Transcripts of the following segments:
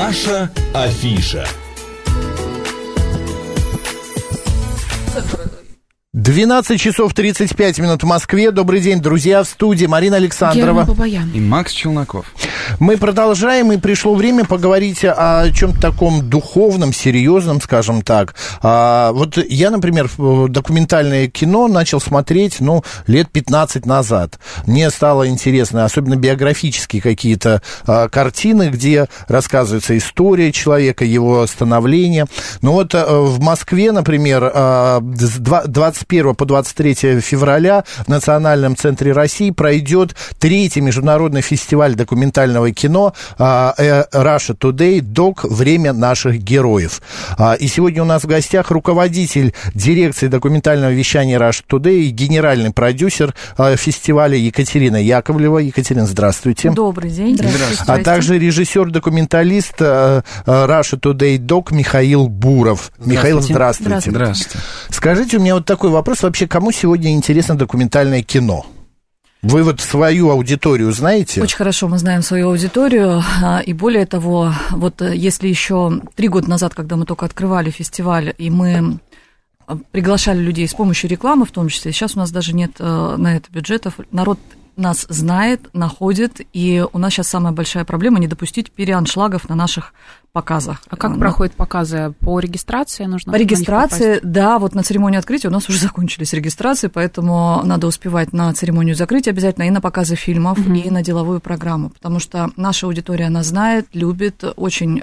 Наша афиша. 12 часов 35 минут в Москве. Добрый день, друзья, в студии Марина Александрова и Макс Челноков. Мы продолжаем, и пришло время поговорить о чем-то таком духовном, серьезном, скажем так. Вот я, например, документальное кино начал смотреть, лет 15 назад. Мне стало интересно, особенно биографические какие-то картины, где рассказывается история человека, его становление. В Москве, например, с 21 по 23 февраля в Национальном центре России пройдет 3-й международный фестиваль документального кино Russia Today Doc «Время наших героев». И сегодня у нас в гостях руководитель дирекции документального вещания Russia Today и генеральный продюсер фестиваля Екатерина Яковлева. Екатерина, здравствуйте. Добрый день. Здравствуйте. А также режиссер-документалист Russia Today Doc Михаил Буров. Михаил, здравствуйте. Здравствуйте. Скажите, у меня вот такой вопрос. Вообще, кому сегодня интересно документальное кино? Вы вот свою аудиторию знаете? Очень хорошо мы знаем свою аудиторию, и более того, вот если еще 3 года назад, когда мы только открывали фестиваль, и мы приглашали людей с помощью рекламы в том числе, сейчас у нас даже нет на это бюджетов, народ нас знает, находит, и у нас сейчас самая большая проблема – не допустить переаншлагов на наших показах. А как проходят показы? По регистрации нужно? По регистрации, да, вот на церемонию открытия у нас уже закончились регистрации, поэтому надо успевать на церемонию закрытия обязательно и на показы фильмов, и на деловую программу, потому что наша аудитория, она знает, любит, очень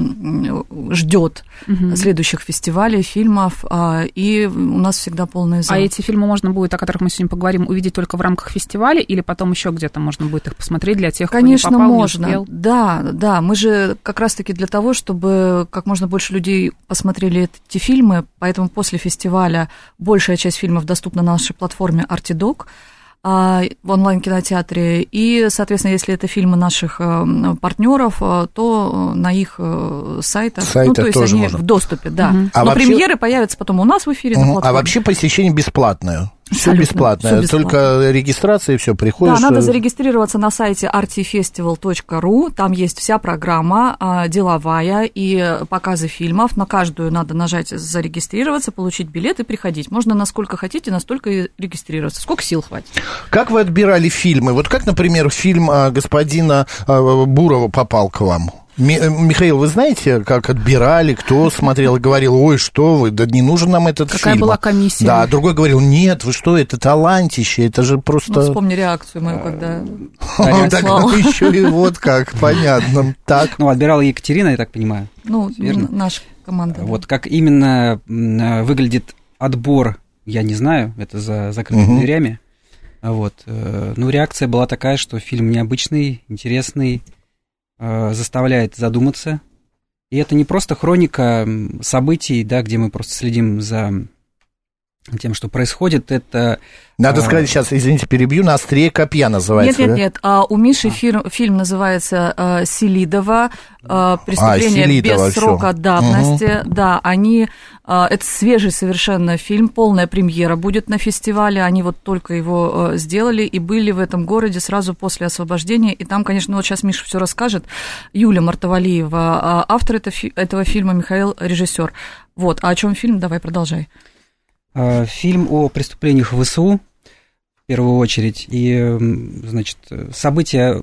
ждет следующих фестивалей, фильмов, и у нас всегда полный зал. А эти фильмы можно будет, о которых мы сегодня поговорим, увидеть только в рамках фестиваля, или потом еще где-то можно будет их посмотреть для тех, кто не попал, можно. Не успел? Да, мы же как раз-таки для того, чтобы как можно больше людей посмотрели эти фильмы, поэтому после фестиваля большая часть фильмов доступна на нашей платформе Artidoc в онлайн-кинотеатре, и, соответственно, если это фильмы наших партнеров, то на их сайтах, то есть тоже они можно в доступе, да. Но вообще премьеры появятся потом у нас в эфире на платформе. А вообще посещение бесплатное? Все бесплатно, только регистрация, и все, приходишь. Да, надо зарегистрироваться на сайте artifestival.ru, там есть вся программа деловая и показы фильмов, на каждую надо нажать зарегистрироваться, получить билет и приходить. Можно насколько хотите, настолько и регистрироваться, сколько сил хватит. Как вы отбирали фильмы? Вот как, например, фильм господина Бурова попал к вам? Михаил, вы знаете, как отбирали, кто смотрел и говорил: ой, что вы, да не нужен нам этот фильм. Какая была комиссия? Да, другой говорил: нет, вы что, это талантище, это же просто... Вспомни реакцию мою, когда так еще и вот как, понятно. Так. Отбирала Екатерина, я так понимаю. Наша команда. Вот как именно выглядит отбор, я не знаю, это за закрытыми дверями. Реакция была такая, что фильм необычный, интересный, заставляет задуматься. И это не просто хроника событий, да, где мы просто следим за тем, что происходит, это... Надо сказать сейчас, извините, перебью, «На острие копья» называется. Нет, у Миши фильм называется «Селидово», «Преступление Селидово, без срока давности». Да, это свежий совершенно фильм, полная премьера будет на фестивале, они вот только его сделали и были в этом городе сразу после освобождения, и там, конечно, вот сейчас Миша все расскажет, Юля Мартовалиева, автор этого фильма, Михаил режиссер. Вот, а о чем фильм? Давай, продолжай. Фильм о преступлениях в ВСУ, в первую очередь, и, значит, события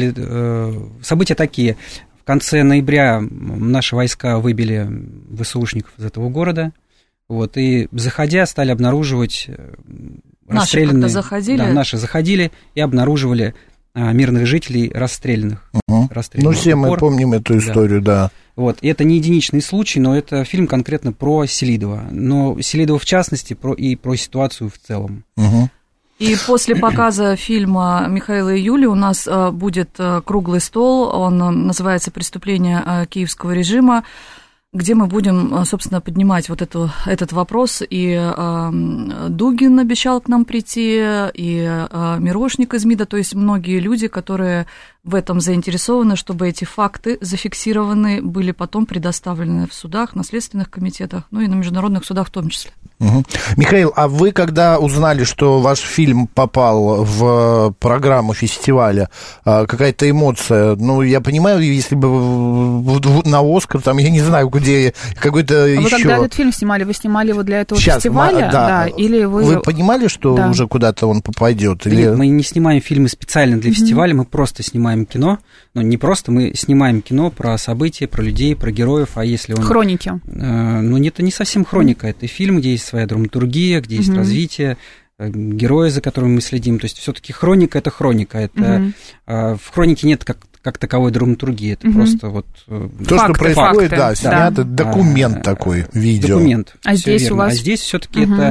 такие. В конце ноября наши войска выбили ВСУшников из этого города, и, заходя, стали обнаруживать расстрелянные... Наши заходили? Да, наши заходили и обнаруживали мирных жителей расстрелянных. Все мы помним эту историю, да. И это не единичный случай, но это фильм конкретно про Селидово. Но Селидово в частности и про ситуацию в целом. И после показа фильма Михаила и Юли у нас будет круглый стол, он называется «Преступление киевского режима», где мы будем, собственно, поднимать вот этот вопрос. И Дугин обещал к нам прийти, и Мирошник из МИДа, то есть многие люди, которые в этом заинтересованы, чтобы эти факты зафиксированы, были потом предоставлены в судах, на следственных комитетах, ну и на международных судах в том числе. Угу. Михаил, а вы, когда узнали, что ваш фильм попал в программу фестиваля, какая-то эмоция, ну, я понимаю, если бы на «Оскар», там, я не знаю, где какой-то еще... Вы когда этот фильм снимали, вы снимали его для этого фестиваля? Да. Или вы понимали, что уже куда-то он попадет? Или... Нет, мы не снимаем фильмы специально для фестиваля, мы просто снимаем кино, ну, не просто, мы снимаем кино про события, про людей, про героев, а если он... Хроники. Ну, это не совсем хроника, это фильм, где есть своя драматургия, где есть развитие, герои, за которыми мы следим. То есть все-таки хроника – это хроника. Это, в хронике нет как таковой драматургии. Это просто вот то, что происходит, да, снято, документ такой, видео. Документ. А здесь верно. у вас? А здесь все-таки это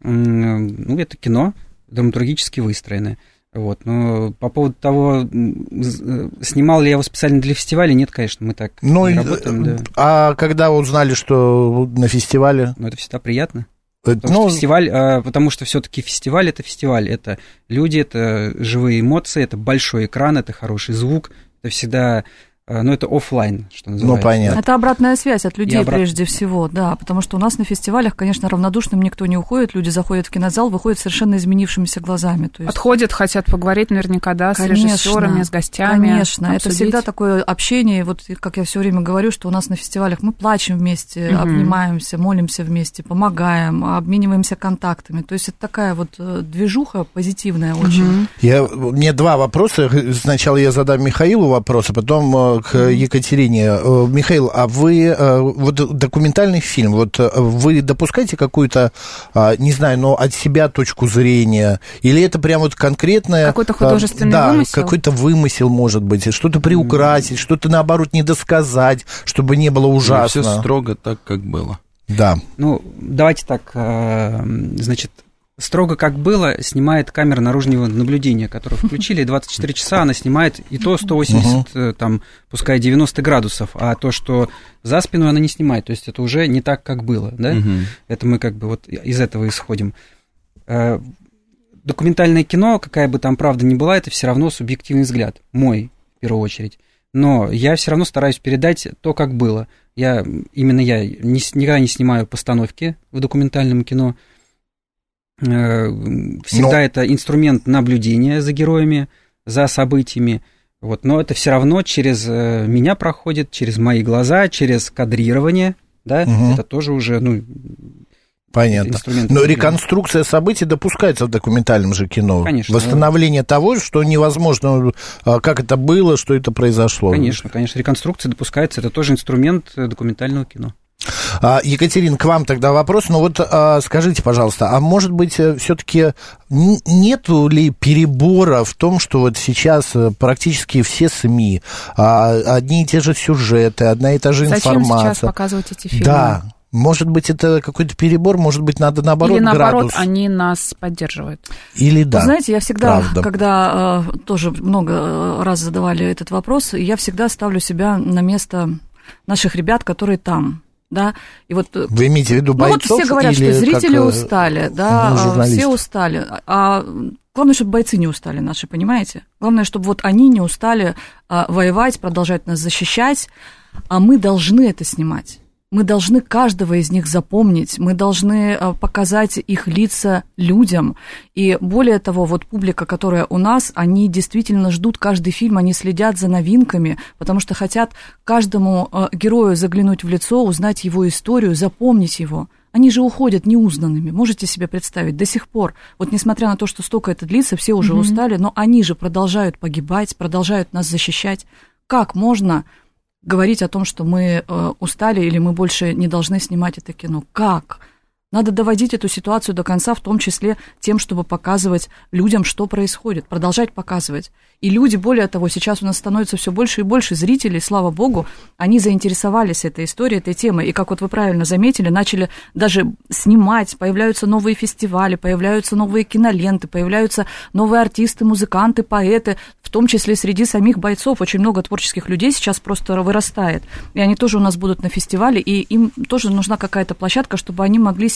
кино, драматургически выстроенное. Вот. Но по поводу того, снимал ли я его специально для фестиваля, нет, конечно, мы так не работаем. Да. А когда узнали, что на фестивале? Ну, это всегда приятно. Потому что все-таки фестиваль это люди, это живые эмоции, это большой экран, это хороший звук, это всегда, это офлайн, что называется. Ну, понятно. Это обратная связь от людей прежде всего, да, потому что у нас на фестивалях, конечно, равнодушным никто не уходит, люди заходят в кинозал, выходят совершенно изменившимися глазами. То есть... Отходят, хотят поговорить наверняка, да, с режиссерами, с гостями. Конечно, это всегда такое общение, вот как я все время говорю, что у нас на фестивалях мы плачем вместе, обнимаемся, молимся вместе, помогаем, обмениваемся контактами, то есть это такая вот движуха позитивная очень. Мне два вопроса, сначала я задам Михаилу вопрос, а потом к Екатерине. Михаил, а вы, вот документальный фильм, вот вы допускаете какую-то, не знаю, но от себя точку зрения, или это прям вот конкретное... Какой-то художественный вымысел? Да, какой-то вымысел, может быть, что-то приукрасить, что-то, наоборот, недосказать, чтобы не было ужасно. Все строго так, как было. Да. Ну, давайте так, значит... Строго как было, снимает камера наружного наблюдения, которую включили, 24 часа она снимает и то 180, там, пускай 90 градусов, а то, что за спину, она не снимает, то есть это уже не так, как было, да? Это мы как бы вот из этого исходим. Документальное кино, какая бы там правда ни была, это все равно субъективный взгляд, мой, в первую очередь. Но я все равно стараюсь передать то, как было. Я никогда не снимаю постановки в документальном кино. Всегда это инструмент наблюдения за героями, за событиями. Вот. Но это все равно через меня проходит, через мои глаза, через кадрирование. Да? Это тоже уже... Понятно. Но реконструкция событий допускается в документальном же кино. Конечно. Восстановление того, что невозможно, как это было, что это произошло. Конечно. Реконструкция допускается. Это тоже инструмент документального кино. Екатерина, к вам тогда вопрос. Ну вот скажите, пожалуйста, а может быть, все-таки нету ли перебора в том, что вот сейчас практически все СМИ, одни и те же сюжеты, одна и та же информация. Зачем сейчас показывать эти фильмы? Да. Может быть, это какой-то перебор, может быть, надо наоборот градус. Или наоборот, они нас поддерживают. Или да. Вы знаете, я всегда, когда тоже много раз задавали этот вопрос, я всегда ставлю себя на место наших ребят, которые там. Да? И вот, вы имеете в виду бойцов? Ну, вот все говорят, что зрители устали, да, все устали. А главное, чтобы бойцы не устали наши, понимаете? Главное, чтобы вот они не устали воевать, продолжать нас защищать, а мы должны это снимать. Мы должны каждого из них запомнить, мы должны показать их лица людям. И более того, вот публика, которая у нас, они действительно ждут каждый фильм, они следят за новинками, потому что хотят каждому герою заглянуть в лицо, узнать его историю, запомнить его. Они же уходят неузнанными, можете себе представить, до сих пор. Вот несмотря на то, что столько это длится, все уже устали, но они же продолжают погибать, продолжают нас защищать. Как можно говорить о том, что мы устали или мы больше не должны снимать это кино? Как? Надо доводить эту ситуацию до конца, в том числе тем, чтобы показывать людям, что происходит, продолжать показывать. И люди, более того, сейчас у нас становится все больше и больше зрителей, слава богу, они заинтересовались этой историей, этой темой. И, как вот вы правильно заметили, начали даже снимать, появляются новые фестивали, появляются новые киноленты, появляются новые артисты, музыканты, поэты, в том числе среди самих бойцов. Очень много творческих людей сейчас просто вырастает. И они тоже у нас будут на фестивале, и им тоже нужна какая-то площадка, чтобы они могли себя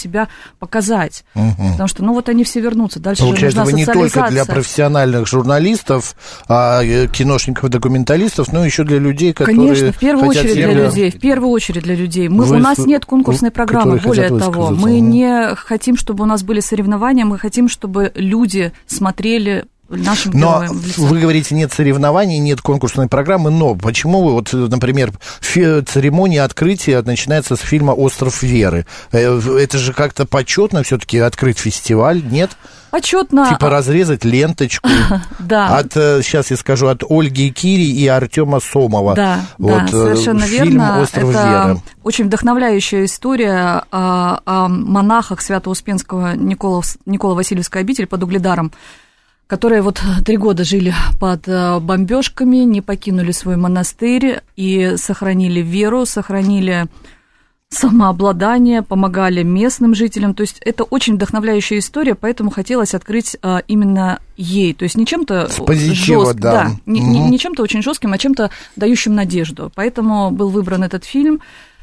себя показать. Потому что, ну, вот они все вернутся. Дальше получается, же нужна вы не только для профессиональных журналистов, киношников, документалистов, но еще для людей, которые конечно, в первую очередь для людей. В первую очередь для людей. У нас нет конкурсной программы. Более того, мы не хотим, чтобы у нас были соревнования, мы хотим, чтобы люди смотрели нашим героям. Но вы говорите, нет соревнований, нет конкурсной программы, но почему вы, вот, например, церемония открытия начинается с фильма «Остров Веры»? Это же как-то почетно все-таки открыть фестиваль, нет? Почетно. Типа разрезать ленточку. Да. Сейчас я скажу, от Ольги Кири и Артема Сомова. Да, вот, совершенно фильм верно. «Остров Это Веры». очень вдохновляющая история о монахах Свято-Успенского Никола Васильевской обители под Угледаром, которые вот 3 года жили под бомбежками, не покинули свой монастырь и сохранили веру, сохранили самообладание, помогали местным жителям. То есть это очень вдохновляющая история, поэтому хотелось открыть именно ей. То есть не чем-то жестким, да, не чем-то очень жестким, а чем-то дающим надежду. Поэтому был выбран этот фильм.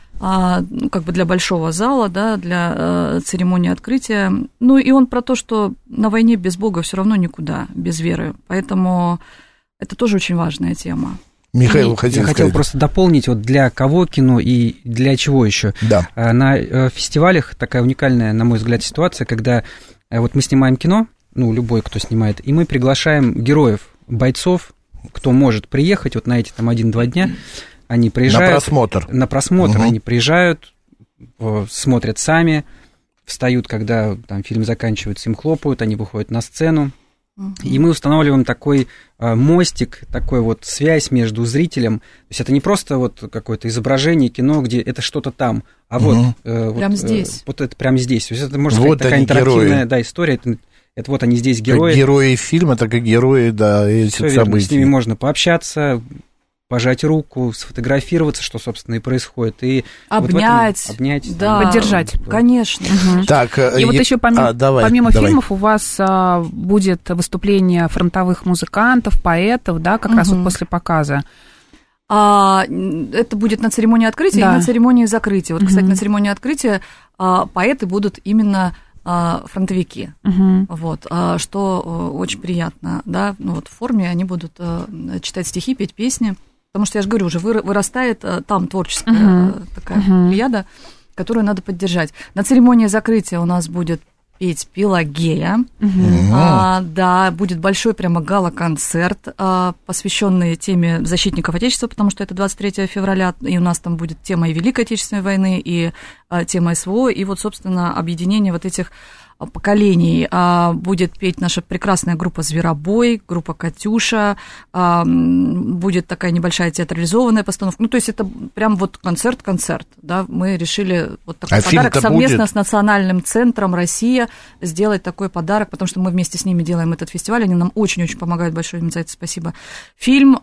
Как бы для большого зала, да, для церемонии открытия. Ну, и он про то, что на войне без Бога все равно никуда, без веры. Поэтому это тоже очень важная тема. Михаил, я хотел просто дополнить, вот для кого кино и для чего еще. Да. На фестивалях такая уникальная, на мой взгляд, ситуация, когда вот мы снимаем кино, ну, любой, кто снимает, и мы приглашаем героев, бойцов, кто может приехать вот на эти там 1-2 дня. Они приезжают... На просмотр. Они приезжают, смотрят сами, встают, когда там фильм заканчивается, им хлопают, они выходят на сцену. И мы устанавливаем такой мостик, такой вот связь между зрителем. То есть это не просто вот какое-то изображение кино, где это что-то там, а вот... Прямо здесь. Вот это прямо здесь. То есть это, можно сказать, такая интерактивная история. Это вот они здесь герои. Как герои фильма, так и герои, да, этих событий. Верно. С ними можно пообщаться, пожать руку, сфотографироваться, что, собственно, и происходит. И обнять, вот обнять, да, поддержать. Конечно. Так, и вот еще помимо фильмов у вас будет выступление фронтовых музыкантов, поэтов, да, как раз вот после показа. Это будет на церемонии открытия и на церемонии закрытия. Вот, кстати, на церемонии открытия поэты будут именно фронтовики, вот, что очень приятно, да, ну вот в форме они будут читать стихи, петь песни, потому что, я же говорю, уже вырастает там творческая такая плеяда, которую надо поддержать. На церемонии закрытия у нас будет петь Пелагея, да, будет большой прямо гала-концерт, посвященный теме защитников Отечества, потому что это 23 февраля, и у нас там будет тема и Великой Отечественной войны, и тема СВО, и вот, собственно, объединение вот этих поколений. Будет петь наша прекрасная группа «Зверобой», группа «Катюша», будет такая небольшая театрализованная постановка. Ну, то есть это прям вот концерт-концерт, да, мы решили вот такой подарок совместно с Национальным центром «Россия» сделать такой подарок, потому что мы вместе с ними делаем этот фестиваль, они нам очень-очень помогают, большое им за это спасибо. Фильм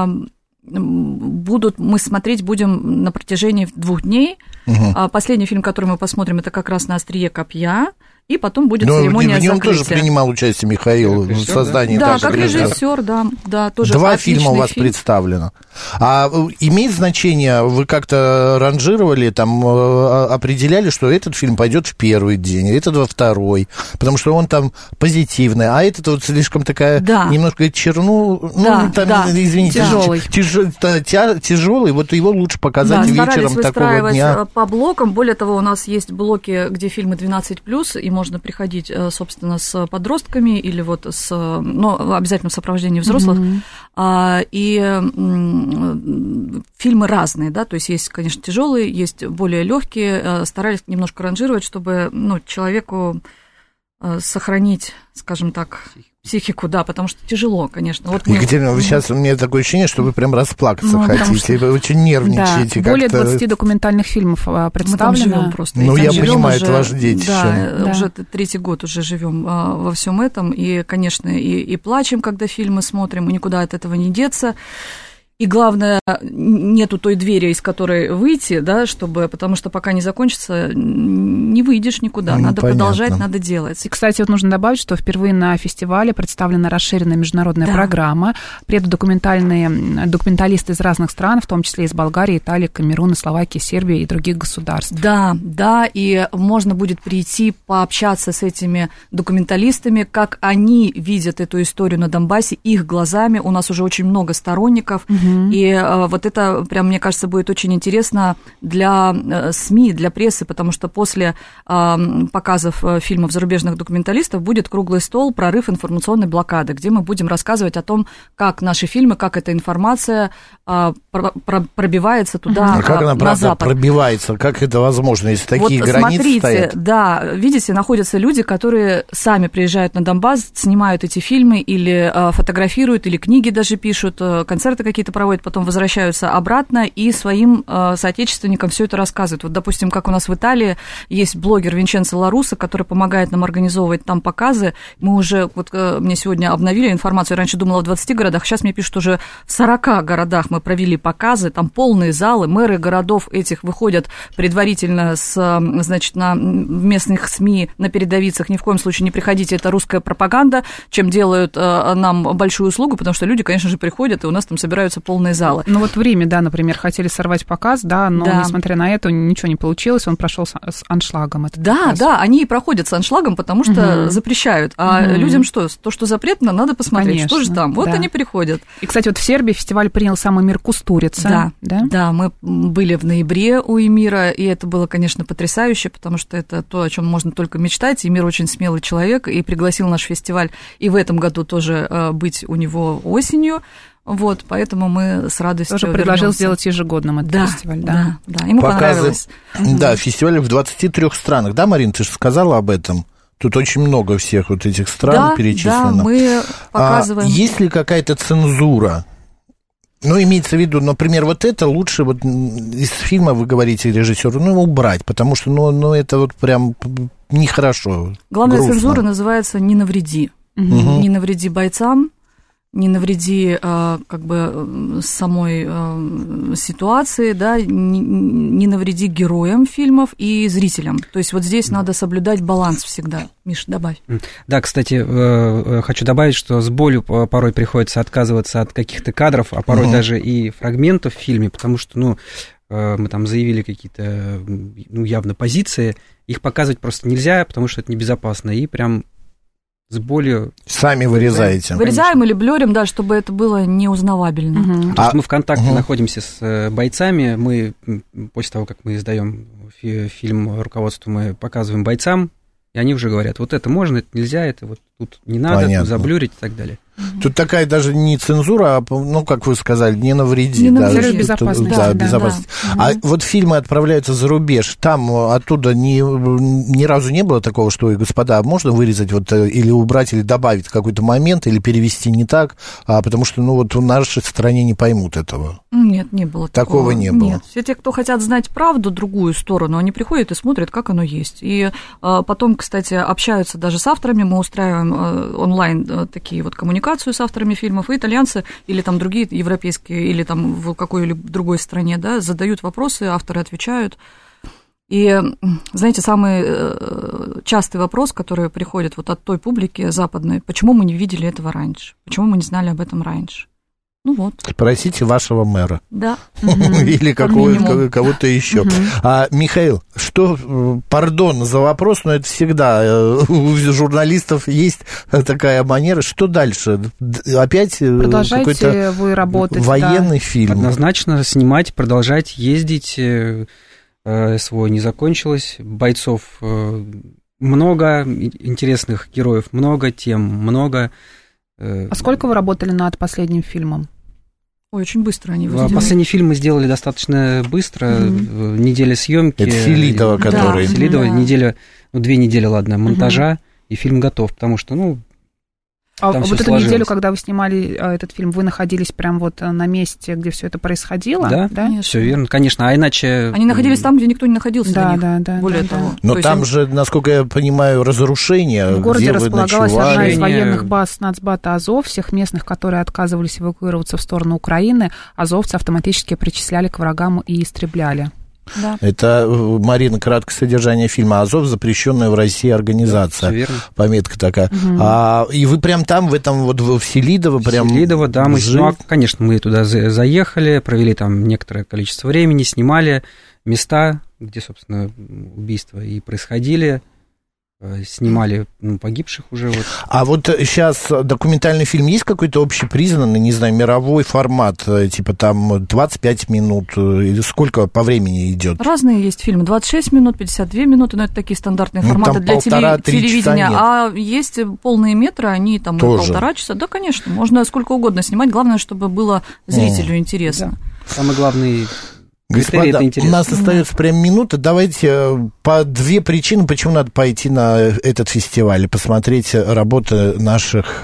мы смотреть будем на протяжении 2 дней. Последний фильм, который мы посмотрим, это как раз «На острие копья». И потом будет церемония закрытия. В нем тоже принимал участие Михаил в создании. Да, как режиссер, да, тоже 2 фильма у вас представлено. А имеет значение, вы как-то ранжировали, там, определяли, что этот фильм пойдет в первый день, этот во второй, потому что он там позитивный, а этот вот слишком такая, немножко извините, тяжелый, вот его лучше показать вечером такого дня. Старались по блокам, более того, у нас есть блоки, где фильмы 12+, и можно приходить, собственно, с подростками или вот обязательно в сопровождении взрослых. И фильмы разные, да, то есть есть, конечно, тяжелые, есть более легкие. Старались немножко ранжировать, чтобы человеку сохранить, скажем так, психику, да, потому что тяжело, конечно. Вот Екатерина, сейчас у меня такое ощущение, что вы прям расплакаться хотите, вы очень нервничаете. Да, более 20 документальных фильмов представлено. Мы там живем просто. Я понимаю, это ваши дети. Да, уже 3-й год уже живем во всем этом, и, конечно, и плачем, когда фильмы смотрим, и никуда от этого не деться. И главное, нету той двери, из которой выйти, да, потому что пока не закончится, не выйдешь никуда. Надо продолжать, надо делать. И, кстати, вот нужно добавить, что впервые на фестивале представлена расширенная международная программа. Приедут документалисты из разных стран, в том числе из Болгарии, Италии, Камеруна, Словакии, Сербии и других государств. Да, и можно будет прийти, пообщаться с этими документалистами, как они видят эту историю на Донбассе, их глазами. У нас уже очень много сторонников. И вот это, прям, мне кажется, будет очень интересно для СМИ, для прессы, потому что после показов фильмов зарубежных документалистов будет круглый стол «Прорыв информационной блокады», где мы будем рассказывать о том, как наши фильмы, как эта информация пробивается туда, как она, на Запад. Пробивается, как это возможно, если такие границы стоят? Да, видите, находятся люди, которые сами приезжают на Донбасс, снимают эти фильмы или фотографируют, или книги даже пишут, концерты какие-то проводят, потом возвращаются обратно и своим соотечественникам все это рассказывают. Вот, допустим, как у нас в Италии есть блогер Винченцо Ларуссо, который помогает нам организовывать там показы. Мы уже, вот мне сегодня обновили информацию, я раньше думала в 20 городах, сейчас мне пишут, уже в 40 городах мы провели показы, там полные залы, мэры городов этих выходят предварительно значит, в местных СМИ, на передовицах, ни в коем случае не приходите, это русская пропаганда, чем делают нам большую услугу, потому что люди, конечно же, приходят, и у нас там собираются полные залы. Ну вот в Риме, да, например, хотели сорвать показ, да, но несмотря на это ничего не получилось, он прошел с аншлагом. Да, они и проходят с аншлагом, потому что запрещают. А людям что? То, что запретно, надо посмотреть, конечно, что же там. Вот они приходят. И, кстати, вот в Сербии фестиваль принял «Самый мир Кустурица». Да, мы были в ноябре у Эмира, и это было, конечно, потрясающе, потому что это то, о чем можно только мечтать. Эмир очень смелый человек, и пригласил наш фестиваль и в этом году тоже быть у него осенью. Вот, поэтому мы с радостью тоже предложил сделать ежегодным этот фестиваль. Да, ему понравилось. Да, фестиваль в 23 странах. Да, Марин, ты же сказала об этом? Тут очень много всех вот этих стран перечислено. Да, мы показываем. Есть ли какая-то цензура? Ну, имеется в виду, например, вот это лучше вот из фильма, вы говорите, режиссеру, убрать, потому что, это вот прям нехорошо. Главная грустно. Цензура называется «Не навреди». Не навреди бойцам, не навреди самой ситуации, да, не навреди героям фильмов и зрителям. То есть вот здесь надо соблюдать баланс всегда. Миша, добавь. Да, кстати, хочу добавить, что с болью порой приходится отказываться от каких-то кадров, а порой даже и фрагментов в фильме, потому что, мы там заявили какие-то, явно позиции, их показывать просто нельзя, потому что это небезопасно, и прям с болью... Сами вырезаете. Вырезаем или блёрим, да, чтобы это было неузнавабельно. То есть мы в контакте находимся с бойцами, мы после того, как мы издаем фильм руководству, мы показываем бойцам, и они уже говорят, вот это можно, это нельзя, это вот тут не надо, тут заблюрить и так далее. Тут такая даже не цензура, а, как вы сказали, не навреди. Не навреди, безопасность. Да, безопасность. А вот фильмы отправляются за рубеж, там оттуда ни разу не было такого, что, господа, можно вырезать вот, или убрать, или добавить какой-то момент, или перевести не так, потому что, в нашей стране не поймут этого. Нет, не было такого. Не было. Нет, все те, кто хотят знать правду, другую сторону, они приходят и смотрят, как оно есть. И потом, кстати, общаются даже с авторами, мы устраиваем онлайн такие вот коммуникации с авторами фильмов, и итальянцы или там другие европейские, или там в какой-либо другой стране, да, задают вопросы, авторы отвечают. И, знаете, самый частый вопрос, который приходит вот от той публики западной, почему мы не видели этого раньше, почему мы не знали об этом раньше. Спросите вашего мэра. Да. Или кого-то еще. Михаил, пардон за вопрос, но это всегда у журналистов есть такая манера. Что дальше? Опять продолжайте вы работать, военный фильм? Однозначно снимать, продолжать ездить. СВО не закончилось. Бойцов много, интересных героев много, тем много. А сколько вы работали над последним фильмом? Ой, очень быстро они его сделали. Последний фильм мы сделали достаточно быстро, неделя съемки. Это Селидова, который... Селидова, 2 недели, ладно, монтажа, и фильм готов, потому что, А там вот всё эту сложилось. неделю, когда вы снимали этот фильм, вы находились прям вот на месте, где все это происходило? Да, все верно, конечно, а иначе... Они находились там, где никто не находился. Да. Более того. Но То там есть же, насколько я понимаю, разрушение. В городе где вы располагалась ночевали. одна из военных баз нацбата Азов. Всех местных, которые отказывались эвакуироваться в сторону Украины, азовцы автоматически причисляли к врагам и истребляли. Да. Это, Марина, краткое содержание фильма «Азов», запрещенная в России организация. Всё верно. Пометка такая. И вы прям там, в этом вот в Селидово, прям... Селидово, да, конечно, мы туда заехали, провели там некоторое количество времени, снимали места, где, собственно, убийства и происходили, снимали погибших уже. Вот. А вот сейчас документальный фильм есть какой-то общепризнанный, не знаю, мировой формат, типа там 25 минут, или сколько по времени идет? Разные есть фильмы, 26 минут, 52 минуты, но это такие стандартные форматы для телевидения. А есть полные метры, они там тоже 1,5 часа. Да, конечно, можно сколько угодно снимать, главное, чтобы было зрителю интересно. Да. Самый главный... Господа, у нас остается прям минута. Давайте по 2 причины, почему надо пойти на этот фестиваль и посмотреть работы наших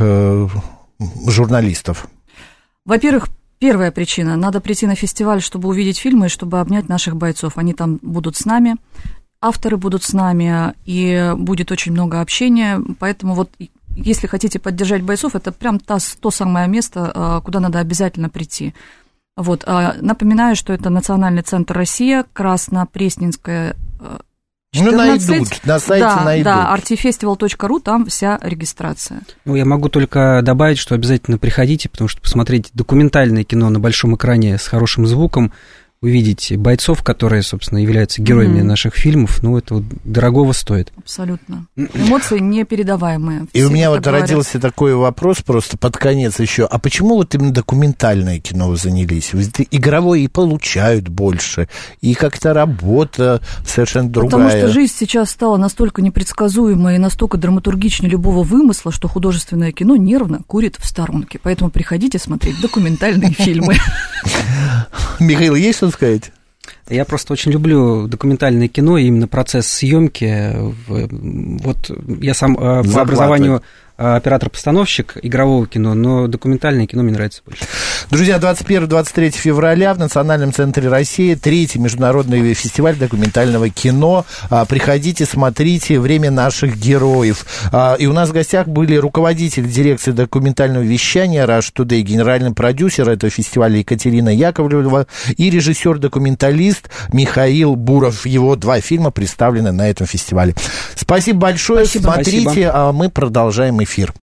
журналистов. Во-первых, первая причина. Надо прийти на фестиваль, чтобы увидеть фильмы и чтобы обнять наших бойцов. Они там будут с нами, авторы будут с нами, и будет очень много общения. Поэтому вот если хотите поддержать бойцов, это прям то самое место, куда надо обязательно прийти. Вот, напоминаю, что это Национальный центр «Россия», Краснопресненская, 14. Найдут, на сайте найдут. Да, artifestival.ru, там вся регистрация. Я могу только добавить, что обязательно приходите, потому что посмотреть документальное кино на большом экране с хорошим звуком, увидеть бойцов, которые, собственно, являются героями наших фильмов, это дорогого стоит. Абсолютно. Эмоции непередаваемые. И у меня вот родился такой вопрос просто под конец еще. А почему вот именно документальное кино вы занялись? Ведь игровое и получают больше, и как-то работа совершенно другая. Потому что жизнь сейчас стала настолько непредсказуемой и настолько драматургичнее любого вымысла, что художественное кино нервно курит в сторонке. Поэтому приходите смотреть документальные фильмы. Михаил, есть что сказать? Я просто очень люблю документальное кино, и именно процесс съемки. Вот я сам по образованию оператор-постановщик игрового кино, но документальное кино мне нравится больше. Друзья, 21-23 февраля в Национальном центре России 3-й международный фестиваль документального кино. Приходите, смотрите «Время наших героев». И у нас в гостях были руководитель дирекции документального вещания Rush Today, генеральный продюсер этого фестиваля Екатерина Яковлева и режиссер-документалист Михаил Буров. Его 2 фильма представлены на этом фестивале. Спасибо большое. Спасибо. Смотрите, а мы продолжаем эфир.